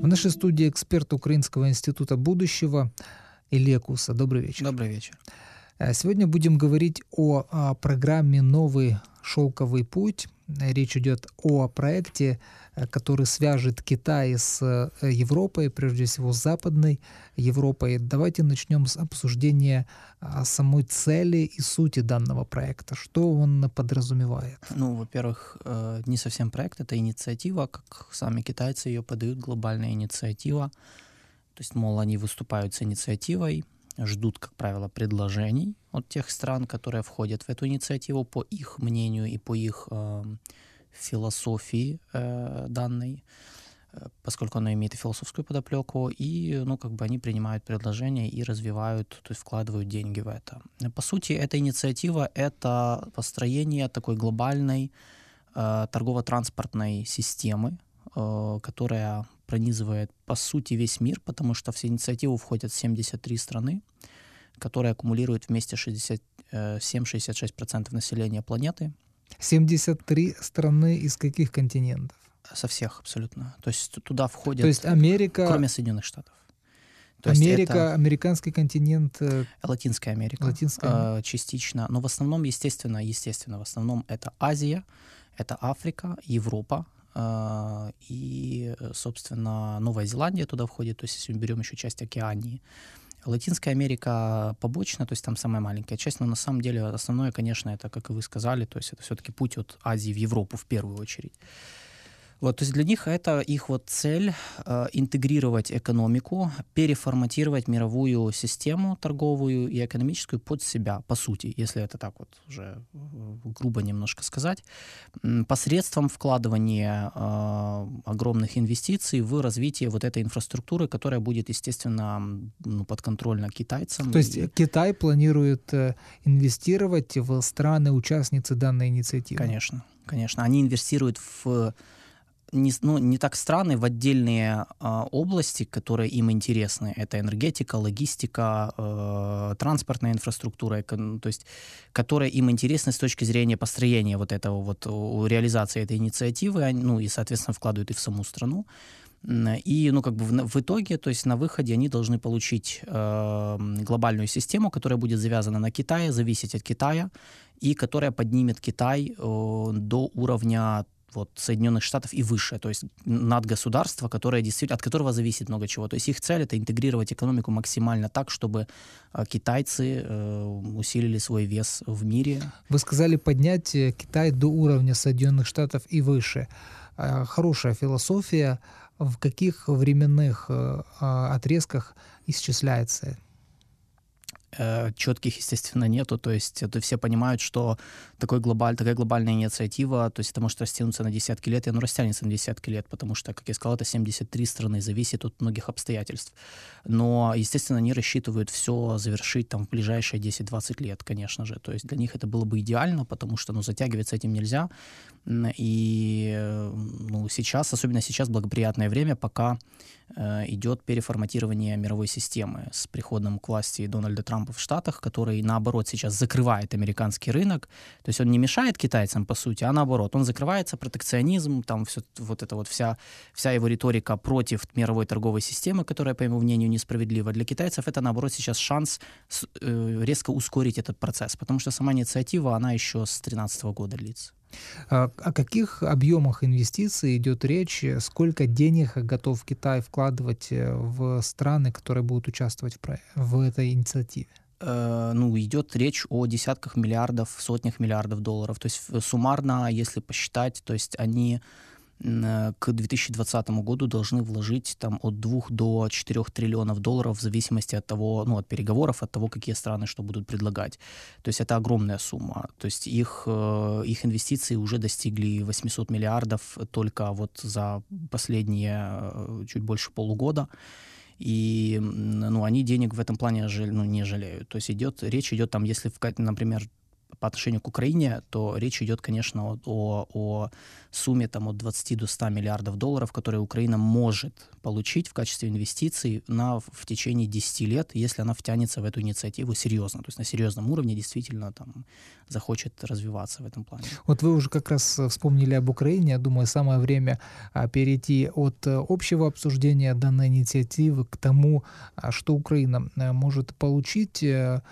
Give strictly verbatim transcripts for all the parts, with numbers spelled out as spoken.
нашей студии эксперт Украинского института будущего Илья Куса. Добрый вечер. Добрый вечер. Сегодня будем говорить о, о программе «Новый шелковый путь». Речь идет о проекте, который свяжет Китай с Европой, прежде всего с Западной Европой. Давайте начнем с обсуждения самой цели и сути данного проекта. Что он подразумевает? Ну, во-первых, не совсем проект, это инициатива, как сами китайцы ее подают, глобальная инициатива. То есть, мол, они выступают с инициативой, ждут, как правило, предложений от тех стран, которые входят в эту инициативу по их мнению и по их э, философии э, данной, э, поскольку она имеет и философскую подоплеку, и, ну, как бы они принимают предложения и развивают, то есть вкладывают деньги в это. По сути, эта инициатива — это построение такой глобальной э, торгово-транспортной системы, э, которая пронизывает, по сути, весь мир, потому что в инициативу входят семьдесят три страны, которые аккумулируют вместе шестьдесят семь - шестьдесят шесть процентов населения планеты. семьдесят три страны из каких континентов? Со всех абсолютно. То есть туда входят... То есть Америка... Кроме Соединенных Штатов. То Америка, это американский континент... Латинская Америка. Латинская Америка. Частично. Но в основном, естественно, естественно, в основном это Азия, это Африка, Европа, и, собственно, Новая Зеландия туда входит, то есть если мы берем еще часть Океании. Латинская Америка побочно, то есть там самая маленькая часть, но на самом деле основное, конечно, это, как и вы сказали, то есть это все-таки путь от Азии в Европу в первую очередь. Вот, то есть для них это их вот цель э, интегрировать экономику, переформатировать мировую систему торговую и экономическую под себя, по сути, если это так вот уже грубо немножко сказать, посредством вкладывания э, огромных инвестиций в развитие вот этой инфраструктуры, которая будет, естественно, ну, подконтрольна китайцам. То есть и... Китай планирует инвестировать в страны-участницы данной инициативы? Конечно, конечно. Они инвестируют в... Не, ну, не так страны, в отдельные э, области, которые им интересны. Это энергетика, логистика, э, транспортная инфраструктура, эко, то есть, которые им интересны с точки зрения построения вот этого вот, реализации этой инициативы, они, ну, и, соответственно, вкладывают и в саму страну. И, ну, как бы в, в итоге, то есть на выходе они должны получить э, глобальную систему, которая будет завязана на Китае, зависеть от Китая, и которая поднимет Китай э, до уровня вот, Соединенных Штатов и выше, то есть надгосударство, которое действительно, от которого зависит много чего. То есть их цель — это интегрировать экономику максимально так, чтобы э, китайцы э, усилили свой вес в мире. Вы сказали поднять Китай до уровня Соединенных Штатов и выше. Э, хорошая философия. В каких временных э, отрезках исчисляется? Четких, естественно, нету, то есть это все понимают, что такой глобаль, такая глобальная инициатива, то есть это может растянуться на десятки лет, и оно растянется на десятки лет, потому что, как я сказал, это семьдесят три страны, зависит от многих обстоятельств. Но, естественно, они рассчитывают все завершить там в ближайшие десять-двадцать лет, конечно же, то есть для них это было бы идеально, потому что, ну, затягивать с этим нельзя, и, ну, сейчас, особенно сейчас, благоприятное время, пока э, идет переформатирование мировой системы с приходом к власти Дональда Трампа в Штатах, который, наоборот, сейчас закрывает американский рынок. То есть он не мешает китайцам, по сути, а наоборот, он закрывается, протекционизм, там все, вот эта вот вся, вся его риторика против мировой торговой системы, которая, по его мнению, несправедлива. Для китайцев это, наоборот, сейчас шанс э, резко ускорить этот процесс, потому что сама инициатива, она еще с две тысячи тринадцатого года длится. О каких объемах инвестиций идет речь? Сколько денег готов Китай вкладывать в страны, которые будут участвовать в, про... в этой инициативе? Э, ну, идет речь о десятках миллиардов, сотнях миллиардов долларов. То есть суммарно, если посчитать, то есть они к две тысячи двадцатому году должны вложить там от двух до четырёх триллионов долларов в зависимости от того, ну, от переговоров, от того, какие страны что будут предлагать. То есть это огромная сумма. То есть их, их инвестиции уже достигли восемьсот миллиардов только вот за последние чуть больше полугода. И, ну, они денег в этом плане, ну, не жалеют. То есть идет, речь идет там, если, например, по отношению к Украине, то речь идет, конечно, о, о сумме там, от двадцати до ста миллиардов долларов, которые Украина может получить в качестве инвестиций на, в течение десяти лет, если она втянется в эту инициативу серьезно. То есть на серьезном уровне действительно там, захочет развиваться в этом плане. Вот вы уже как раз вспомнили об Украине. Я думаю, самое время перейти от общего обсуждения данной инициативы к тому, что Украина может получить.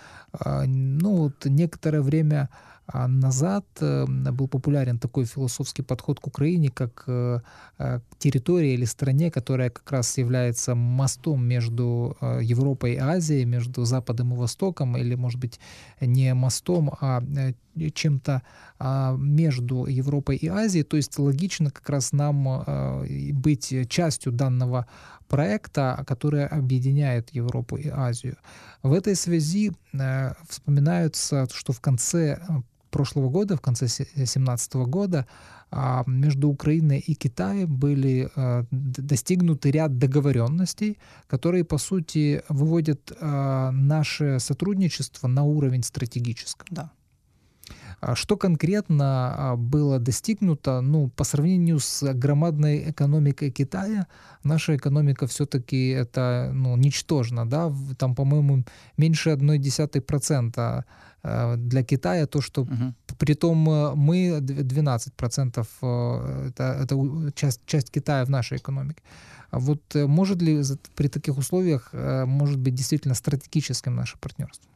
Ну, вот некоторое время назад был популярен такой философский подход к Украине, как к территории или стране, которая как раз является мостом между Европой и Азией, между Западом и Востоком, или, может быть, не мостом, а чем-то между Европой и Азией. То есть логично как раз нам быть частью данного проекта, который объединяет Европу и Азию. В этой связи вспоминается, что в конце прошлого года, в конце две тысячи семнадцатого года, между Украиной и Китаем были достигнуты ряд договоренностей, которые, по сути, выводят наше сотрудничество на уровень стратегический. Да. Что конкретно было достигнуто? Ну, по сравнению с громадной экономикой Китая, наша экономика все-таки это, ну, ничтожна, да? Там, по-моему, меньше одной десятой процента для Китая, то, что угу. Притом мы двенадцать процентов, это, это часть, часть Китая в нашей экономике. Вот может ли при таких условиях, может быть, действительно стратегическим наше партнерство?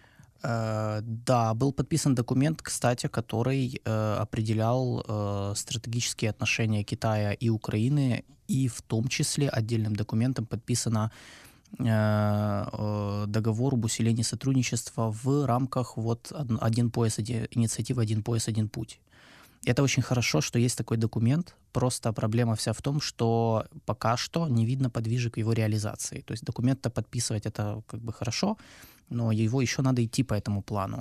Да, был подписан документ, кстати, который э, определял э, стратегические отношения Китая и Украины, и в том числе отдельным документом подписано э, э, договор об усилении сотрудничества в рамках вот один пояс, один, инициативы «Один пояс, один путь». Это очень хорошо, что есть такой документ, просто проблема вся в том, что пока что не видно подвижек в его реализации. То есть документ-то подписывать это как бы хорошо, но его еще надо идти по этому плану.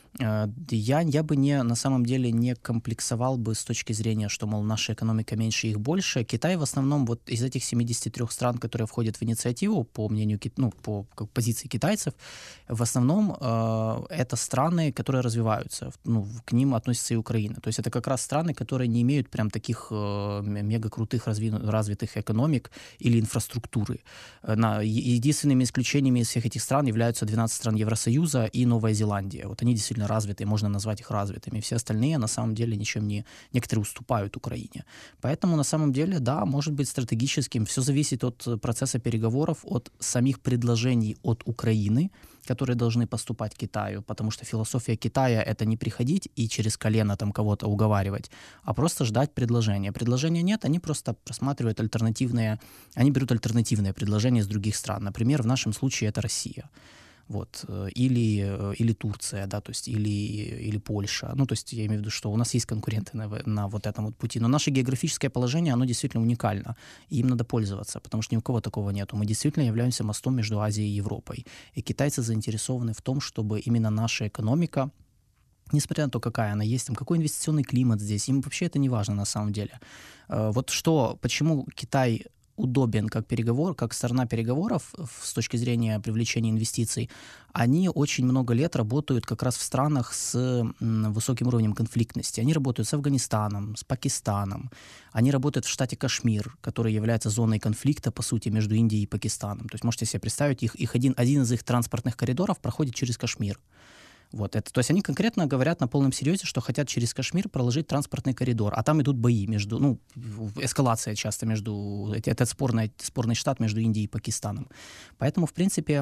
Я, я бы не, на самом деле не комплексовал бы с точки зрения, что, мол, наша экономика меньше, их больше. Китай в основном вот из этих семидесяти трёх стран, которые входят в инициативу, по мнению, ну, по как, позиции китайцев, в основном э, это страны, которые развиваются. Ну, к ним относится и Украина. То есть это как раз страны, которые не имеют прям таких э, мега крутых разви- развитых экономик или инфраструктуры. На, единственными исключениями из всех этих стран являются двенадцать стран Евросоюза и Новая Зеландия. Вот они действительно развитые, можно назвать их развитыми. Все остальные, на самом деле, ничем не... Некоторые уступают Украине. Поэтому, на самом деле, да, может быть стратегическим. Все зависит от процесса переговоров, от самих предложений от Украины, которые должны поступать Китаю, потому что философия Китая — это не приходить и через колено там кого-то уговаривать, а просто ждать предложения. Предложения нет, они просто просматривают альтернативные... Они берут альтернативные предложения из других стран. Например, в нашем случае это Россия. Вот, или, или Турция, да, то есть, или, или Польша. Ну, то есть, я имею в виду, что у нас есть конкуренты на, на вот этом вот пути. Но наше географическое положение, оно действительно уникально. И им надо пользоваться, потому что ни у кого такого нету. Мы действительно являемся мостом между Азией и Европой. И китайцы заинтересованы в том, чтобы именно наша экономика, несмотря на то, какая она есть, там, какой инвестиционный климат здесь, им вообще это не важно на самом деле. Вот что, почему Китай удобен как переговор, как сторона переговоров с точки зрения привлечения инвестиций, они очень много лет работают как раз в странах с высоким уровнем конфликтности. Они работают с Афганистаном, с Пакистаном. Они работают в штате Кашмир, который является зоной конфликта, по сути, между Индией и Пакистаном. То есть можете себе представить, их, их один, один из их транспортных коридоров проходит через Кашмир. Вот это, то есть они конкретно говорят на полном серьезе, что хотят через Кашмир проложить транспортный коридор, а там идут бои между, ну, эскалация часто между, это спорный, спорный штат между Индией и Пакистаном. Поэтому, в принципе,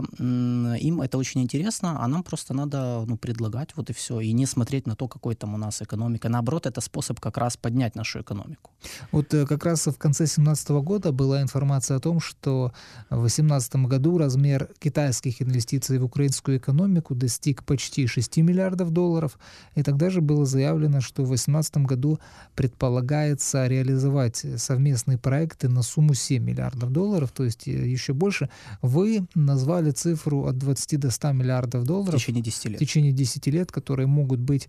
им это очень интересно, а нам просто надо, ну, предлагать, вот и все, и не смотреть на то, какой там у нас экономика. Наоборот, это способ как раз поднять нашу экономику. Вот как раз в конце две тысячи семнадцатого года была информация о том, что в две тысячи восемнадцатом году размер китайских инвестиций в украинскую экономику достиг почти шести миллиардов долларов, и тогда же было заявлено, что в две тысячи восемнадцатом году предполагается реализовать совместные проекты на сумму семь миллиардов долларов, то есть еще больше. Вы назвали цифру от двадцати до ста миллиардов долларов в течение десяти лет, в течение десяти лет, которые могут быть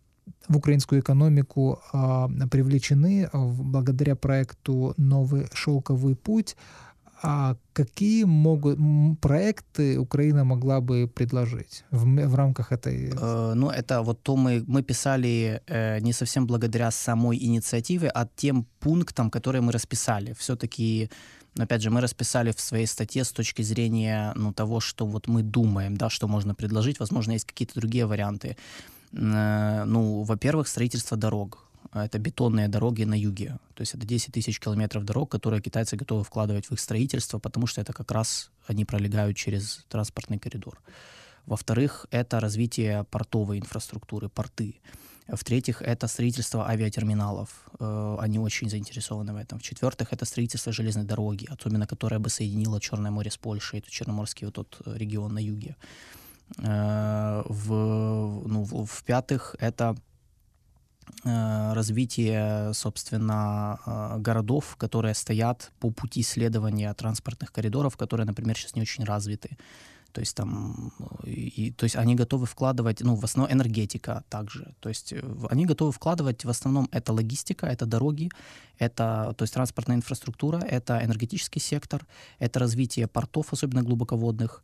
в украинскую экономику а, привлечены благодаря проекту «Новый шелковый путь». А какие могут проекты Украина могла бы предложить в, в рамках этой? Э, ну, это вот то мы, мы писали э, не совсем благодаря самой инициативе, а тем пунктам, которые мы расписали. Все-таки, опять же, мы расписали в своей статье с точки зрения ну, того, что вот мы думаем, да, что можно предложить. Возможно, есть какие-то другие варианты. Э, ну, во-первых, строительство дорог. Это бетонные дороги на юге. То есть это десять тысяч километров дорог, которые китайцы готовы вкладывать в их строительство, потому что это как раз они пролегают через транспортный коридор. Во-вторых, это развитие портовой инфраструктуры, порты. В-третьих, это строительство авиатерминалов. Они очень заинтересованы в этом. В-четвертых, это строительство железной дороги, особенно которая бы соединила Черное море с Польшей, это Черноморский вот тот регион на юге. В, ну, в-пятых, это развитие, собственно, городов, которые стоят по пути исследования транспортных коридоров, которые, например, сейчас не очень развиты. То есть там, и, то есть они готовы вкладывать, ну, в основном энергетика также. То есть они готовы вкладывать в основном это логистика, это дороги, это, то есть транспортная инфраструктура, это энергетический сектор, это развитие портов, особенно глубоководных,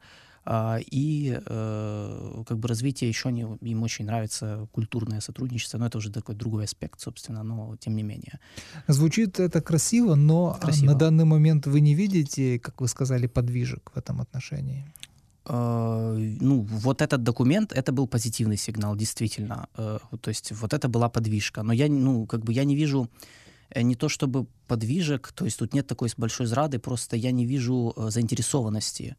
и э, как бы развитие еще не, им очень нравится культурное сотрудничество, но это уже такой другой аспект, собственно, но тем не менее. Звучит это красиво, но красиво. На данный момент вы не видите, как вы сказали, подвижек в этом отношении? Э, ну, вот этот документ, это был позитивный сигнал, действительно. Э, то есть вот это была подвижка. Но я, ну, как бы я не вижу не то чтобы подвижек, то есть тут нет такой большой зрады, просто я не вижу заинтересованности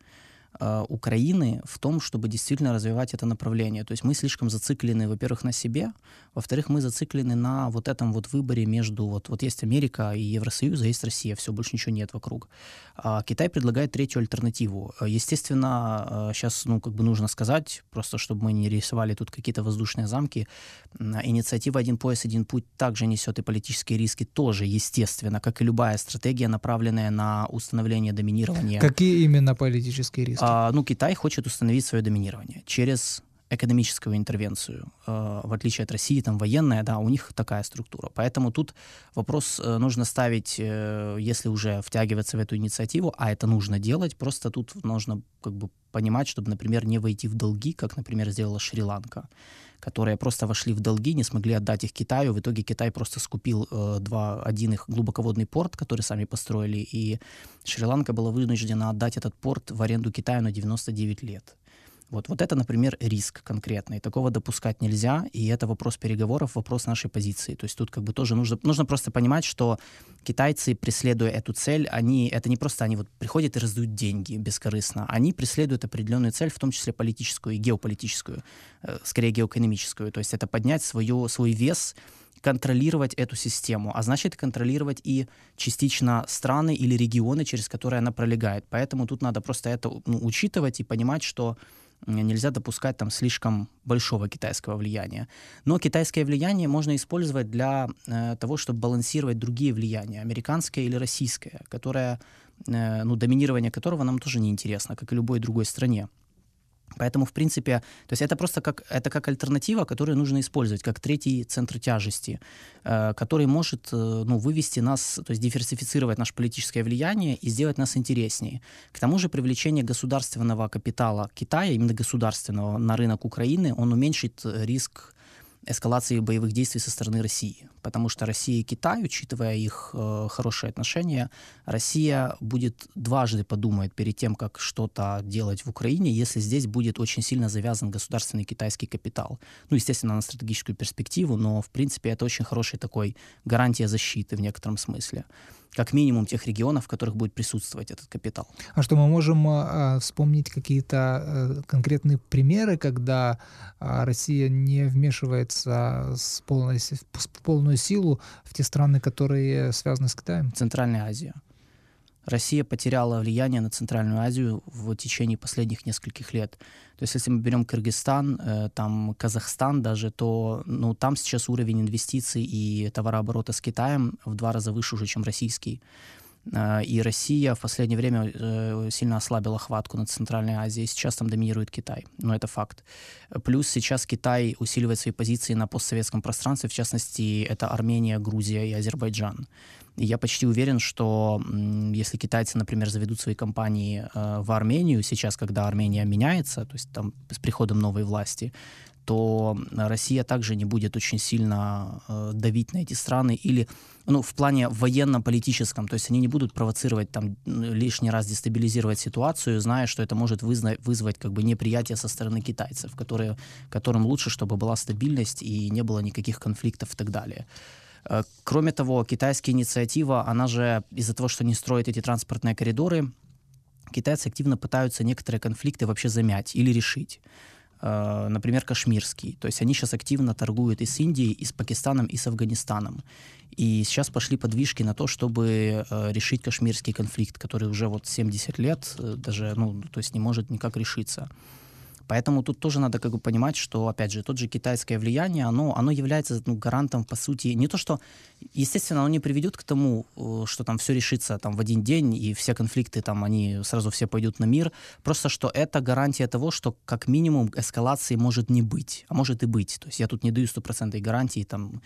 Украины в том, чтобы действительно развивать это направление. То есть мы слишком зациклены, во-первых, на себе, во-вторых, мы зациклены на вот этом вот выборе между, вот, вот есть Америка и Евросоюз, а есть Россия, все, больше ничего нет вокруг. А Китай предлагает третью альтернативу. Естественно, сейчас, ну, как бы нужно сказать, просто чтобы мы не рисовали тут какие-то воздушные замки, инициатива «Один пояс, один путь» также несет и политические риски, тоже, естественно, как и любая стратегия, направленная на установление доминирования. Какие именно политические риски? А, ну, Китай хочет установить свое доминирование через экономическую интервенцию. А, в отличие от России, там военная, да, у них такая структура. Поэтому тут вопрос э, нужно ставить, э, если уже втягиваться в эту инициативу, а это нужно делать, просто тут нужно как бы понимать, чтобы, например, не войти в долги, как, например, сделала Шри-Ланка, которые просто вошли в долги, не смогли отдать их Китаю. В итоге Китай просто скупил э, два, один их глубоководный порт, который сами построили, и Шри-Ланка была вынуждена отдать этот порт в аренду Китаю на девяносто девять лет. Вот, вот это, например, риск конкретный. Такого допускать нельзя, и это вопрос переговоров, вопрос нашей позиции. То есть тут как бы тоже нужно, нужно просто понимать, что китайцы, преследуя эту цель, они, это не просто они вот приходят и раздают деньги бескорыстно, они преследуют определенную цель, в том числе политическую и геополитическую, э, скорее геоэкономическую. То есть это поднять свою, свой вес, контролировать эту систему, а значит контролировать и частично страны или регионы, через которые она пролегает. Поэтому тут надо просто это, ну, учитывать и понимать, что нельзя допускать там слишком большого китайского влияния. Но китайское влияние можно использовать для э, того, чтобы балансировать другие влияния, американское или российское, которое, э, ну, доминирование которого нам тоже не интересно, как и любой другой стране. Поэтому, в принципе, то есть это просто как, это как альтернатива, которую нужно использовать, как третий центр тяжести, э, который может э, ну, вывести нас, то есть диверсифицировать наше политическое влияние и сделать нас интереснее. К тому же привлечение государственного капитала Китая, именно государственного, на рынок Украины, он уменьшит риск эскалации боевых действий со стороны России. Потому что Россия и Китай, учитывая их э, хорошие отношения, Россия будет дважды подумать перед тем, как что-то делать в Украине, если здесь будет очень сильно завязан государственный китайский капитал. Ну, естественно, на стратегическую перспективу, но, в принципе, это очень хороший такой гарантия защиты в некотором смысле. Как минимум тех регионов, в которых будет присутствовать этот капитал. А что, мы можем а, вспомнить какие-то а, конкретные примеры, когда а, Россия не вмешивается с полной, с полную силу в те страны, которые связаны с Китаем? Центральная Азия. Россия потеряла влияние на Центральную Азию в течение последних нескольких лет. То есть если мы берем Кыргызстан, э, там Казахстан даже, то ну, там сейчас уровень инвестиций и товарооборота с Китаем в два раза выше уже, чем российский. Э, и Россия в последнее время э, сильно ослабила хватку над Центральной Азией. Сейчас там доминирует Китай. Но это факт. Плюс сейчас Китай усиливает свои позиции на постсоветском пространстве. В частности, это Армения, Грузия и Азербайджан. И я почти уверен, что если китайцы, например, заведут свои компании э, в Армению сейчас, когда Армения меняется, то есть там с приходом новой власти, то Россия также не будет очень сильно э, давить на эти страны или, ну, в плане военно-политическом, то есть они не будут провоцировать там лишний раз дестабилизировать ситуацию, зная, что это может вызна- вызвать как бы неприятие со стороны китайцев, которые, которым лучше, чтобы была стабильность и не было никаких конфликтов и так далее. Кроме того, китайская инициатива, она же из-за того, что не строят эти транспортные коридоры, китайцы активно пытаются некоторые конфликты вообще замять или решить. Например, кашмирский. То есть они сейчас активно торгуют и с Индией, и с Пакистаном, и с Афганистаном. И сейчас пошли подвижки на то, чтобы решить кашмирский конфликт, который уже вот семьдесят лет даже, ну, то есть не может никак решиться. Поэтому тут тоже надо как бы понимать, что, опять же, тот же китайское влияние, оно, оно является, ну, гарантом, по сути, не то, что, естественно, оно не приведет к тому, что там все решится там в один день, и все конфликты там, они сразу все пойдут на мир, просто что это гарантия того, что как минимум эскалации может не быть, а может и быть. То есть я тут не даю стопроцентной гарантии, там,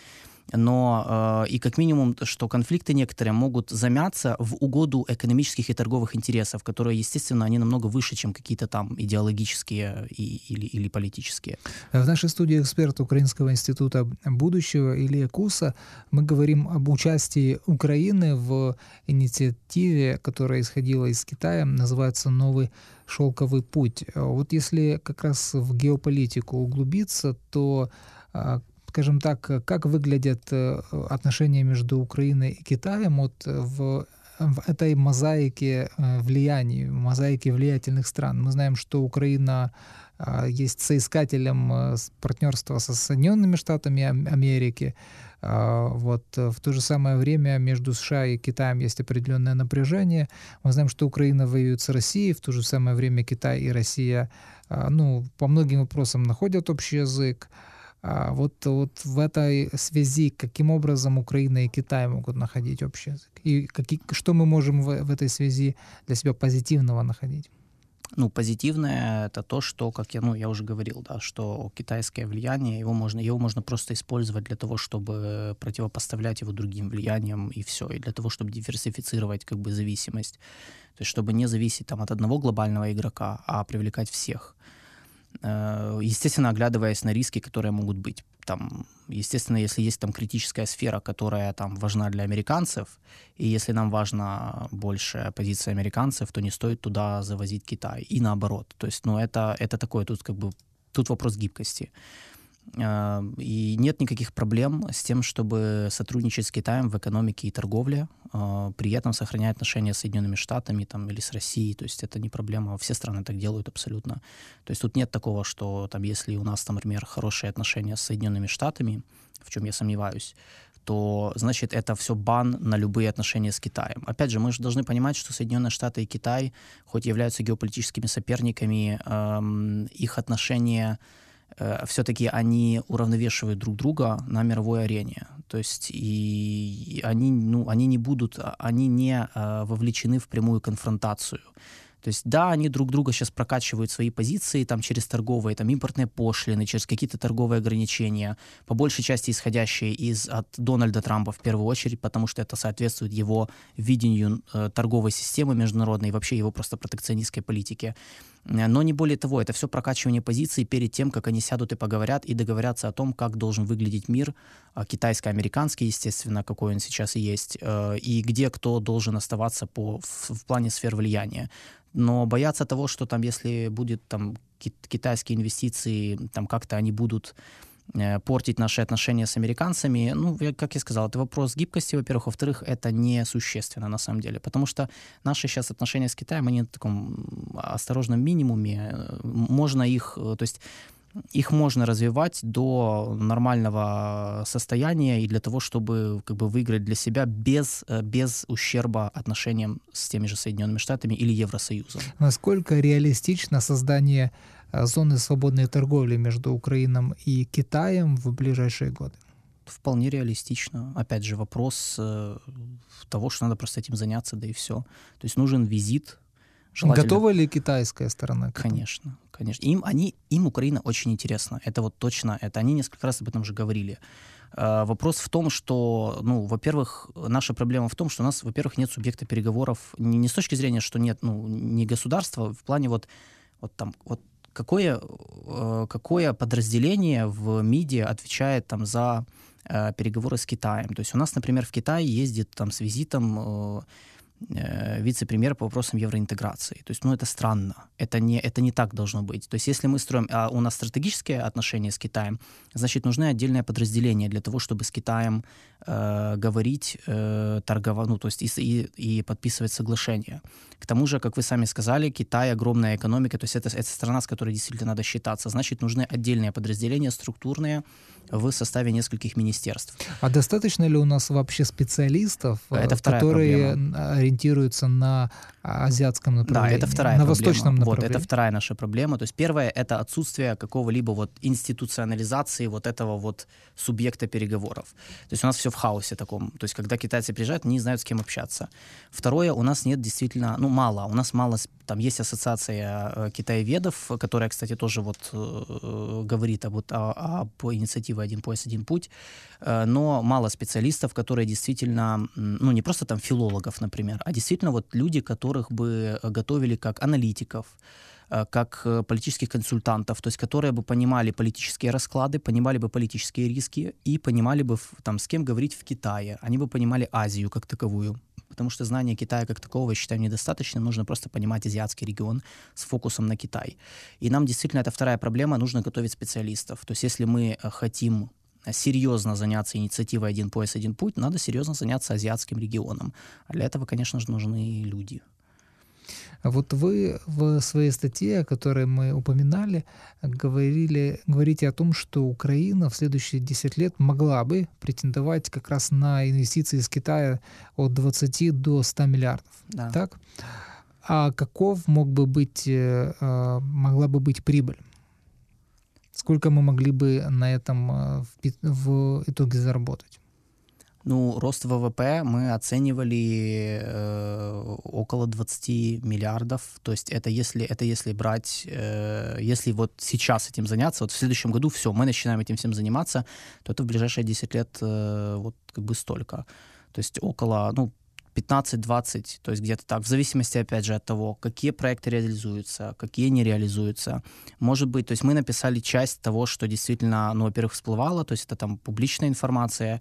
но э, и как минимум, что конфликты некоторые могут замяться в угоду экономических и торговых интересов, которые, естественно, они намного выше, чем какие-то там идеологические и, или, или политические. В нашей студии эксперт Украинского института будущего Илья Куса. Мы говорим об участии Украины в инициативе, которая исходила из Китая, называется «Новый шелковый путь». Вот если как раз в геополитику углубиться, то, скажем так, как выглядят отношения между Украиной и Китаем вот в, в этой мозаике влияний, мозаике влиятельных стран? Мы знаем, что Украина есть соискателем партнерства со Соединенными Штатами Америки. Вот. В то же самое время между США и Китаем есть определенное напряжение. Мы знаем, что Украина воюет с Россией, в то же самое время Китай и Россия, ну, по многим вопросам находят общий язык. Вот, вот в этой связи, каким образом Украина и Китай могут находить общий язык? И какие, что мы можем в, в этой связи для себя позитивного находить? Ну, позитивное — это то, что, как я, ну, я уже говорил, да, что китайское влияние, его можно, его можно просто использовать для того, чтобы противопоставлять его другим влияниям, и все, и для того, чтобы диверсифицировать как бы зависимость. То есть чтобы не зависеть там от одного глобального игрока, а привлекать всех. Естественно, оглядываясь на риски, которые могут быть. Там, естественно, если есть там критическая сфера, которая там важна для американцев, и если нам важна больше позиция американцев, то не стоит туда завозить Китай. И наоборот. То есть, ну, это, это такое, тут как бы, тут вопрос гибкости. И нет никаких проблем с тем, чтобы сотрудничать с Китаем в экономике и торговле, при этом сохраняя отношения с Соединенными Штатами там, или с Россией. То есть это не проблема. Все страны так делают абсолютно. То есть тут нет такого, что там, если у нас, там, например, хорошие отношения с Соединенными Штатами, в чем я сомневаюсь, то, значит, это все бан на любые отношения с Китаем. Опять же, мы же должны понимать, что Соединенные Штаты и Китай, хоть являются геополитическими соперниками, эм, их отношения все-таки они уравновешивают друг друга на мировой арене. То есть и они, ну, они не будут, они не вовлечены в прямую конфронтацию. То есть, да, они друг друга сейчас прокачивают свои позиции там, через торговые, там, импортные пошлины, через какие-то торговые ограничения, по большей части исходящие из, от Дональда Трампа в первую очередь, потому что это соответствует его видению э, торговой системы международной и вообще его просто протекционистской политике. Но не более того, это все прокачивание позиций перед тем, как они сядут и поговорят и договорятся о том, как должен выглядеть мир, китайско-американский, естественно, какой он сейчас и есть, э, и где кто должен оставаться по, в, в плане сфер влияния. Но бояться того, что там, если будет там китайские инвестиции, там как-то они будут э, портить наши отношения с американцами, ну, я, как я сказал, это вопрос гибкости, во-первых, во-вторых, это несущественно на самом деле, потому что наши сейчас отношения с Китаем, они на таком осторожном минимуме, можно их, то есть их можно развивать до нормального состояния и для того, чтобы как бы выиграть для себя без, без ущерба отношениям с теми же Соединенными Штатами или Евросоюзом. Насколько реалистично создание зоны свободной торговли между Украиной и Китаем в ближайшие годы? Вполне реалистично. Опять же, вопрос э, того, что надо просто этим заняться, да и все. То есть нужен визит Желательно. Готова ли китайская сторона к этому? Конечно, конечно. Им, они, им Украина очень интересна. Это вот точно, это они несколько раз об этом уже говорили. Uh, вопрос в том, что, ну, во-первых, наша проблема в том, что у нас, во-первых, нет субъекта переговоров не, не с точки зрения, что нет, ну, не государства, в плане вот, вот там, вот какое, uh, какое подразделение в МИДе отвечает там за uh, переговоры с Китаем. То есть у нас, например, в Китай ездит там с визитом uh, вице-премьер по вопросам евроинтеграции. То есть, ну, это странно. Это не, это не так должно быть. То есть, если мы строим... А у нас стратегические отношения с Китаем, значит, нужны отдельное подразделение для того, чтобы с Китаем э, говорить, э, торговать, ну, то есть, и, и, и подписывать соглашения. К тому же, как вы сами сказали, Китай — огромная экономика, то есть, это, это страна, с которой действительно надо считаться. Значит, нужны отдельные подразделения, структурные, в составе нескольких министерств. А достаточно ли у нас вообще специалистов, это которые проблема. ориентируются на азиатском направлении, да, это вторая на проблема. восточном направлении? Вот, это вторая наша проблема. То есть первая — это отсутствие какого-либо вот институционализации вот этого вот субъекта переговоров. То есть у нас все в хаосе таком. То есть когда китайцы приезжают, они не знают, с кем общаться. Второе, у нас нет действительно, ну, мало. У нас мало, там есть ассоциация э, китаеведов, которая, кстати, тоже вот э, говорит об, вот, о, об инициативе «Один пояс, один путь», э, но мало специалистов, которые действительно, ну, не просто там филологов, например, а действительно вот люди, которых бы готовили как аналитиков, как политических консультантов, то есть которые бы понимали политические расклады, понимали бы политические риски и понимали бы, там, с кем говорить в Китае. Они бы понимали Азию как таковую. Потому что знание Китая как такового, я считаю, недостаточно. Нужно просто понимать азиатский регион с фокусом на Китай. И нам действительно, это вторая проблема, нужно готовить специалистов. То есть если мы хотим серьезно заняться инициативой «Один пояс, один путь», надо серьезно заняться азиатским регионом. А для этого, конечно же, нужны люди. Вот вы в своей статье, о которой мы упоминали, говорили, говорите о том, что Украина в следующие десять лет могла бы претендовать как раз на инвестиции из Китая от двадцати до ста миллиардов. Да. Так? А каков мог бы быть, могла бы быть прибыль? Сколько мы могли бы на этом в итоге заработать? Ну, рост ВВП мы оценивали э, около двадцати миллиардов. То есть это если, это если брать, э, если вот сейчас этим заняться, вот в следующем году все, мы начинаем этим всем заниматься, то это в ближайшие десять лет э, вот как бы столько. То есть около, ну, пятнадцать-двадцать, то есть где-то так, в зависимости, опять же, от того, какие проекты реализуются, какие не реализуются. Может быть, то есть мы написали часть того, что действительно, ну, во-первых, всплывало, то есть это там публичная информация,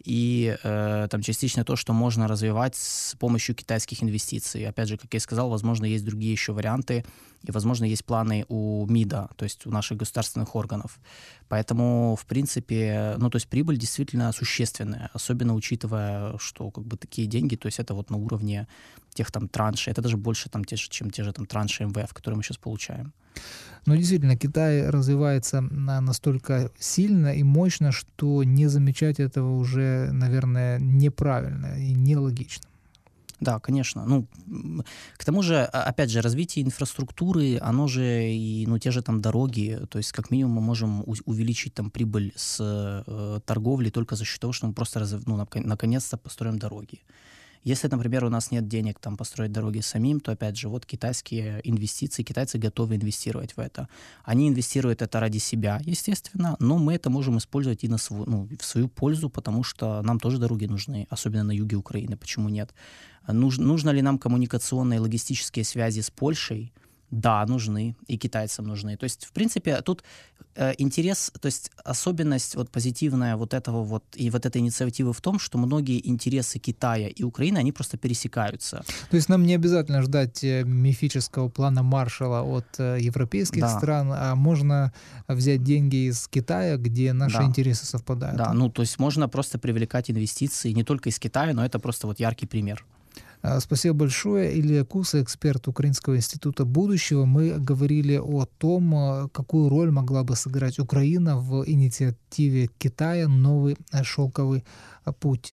и э, там частично то, что можно развивать с помощью китайских инвестиций. Опять же, как я и сказал, возможно, есть другие еще варианты, и, возможно, есть планы у МИДа, то есть у наших государственных органов. Поэтому, в принципе, ну, то есть прибыль действительно существенная, особенно учитывая, что как бы такие деньги, то есть это вот на уровне тех там траншей, это даже больше, там, те, чем те же там транши МВФ, которые мы сейчас получаем. Но действительно, Китай развивается настолько сильно и мощно, что не замечать этого уже, наверное, неправильно и нелогично. Да, конечно. Ну, к тому же, опять же, развитие инфраструктуры, оно же и, ну, те же там дороги, то есть как минимум мы можем у- увеличить там прибыль с э, торговли только за счет того, что мы просто, раз, ну, нак- наконец-то построим дороги. Если, например, у нас нет денег там построить дороги самим, то, опять же, вот китайские инвестиции, китайцы готовы инвестировать в это. Они инвестируют это ради себя, естественно, но мы это можем использовать и на свой, ну, в свою пользу, потому что нам тоже дороги нужны, особенно на юге Украины, почему нет? Нуж, нужно ли нам коммуникационные логистические связи с Польшей? Да, нужны, и китайцам нужны. То есть, в принципе, тут э, интерес, то есть особенность вот позитивная вот этого вот и вот этой инициативы в том, что многие интересы Китая и Украины, они просто пересекаются. То есть нам не обязательно ждать мифического плана Маршалла от европейских Да. стран, а можно взять деньги из Китая, где наши Да. интересы совпадают. Да, ну то есть можно просто привлекать инвестиции не только из Китая, но это просто вот яркий пример. Спасибо большое. Илья Куса, эксперт Украинского института будущего. Мы говорили о том, какую роль могла бы сыграть Украина в инициативе Китая «Новый шелковый путь».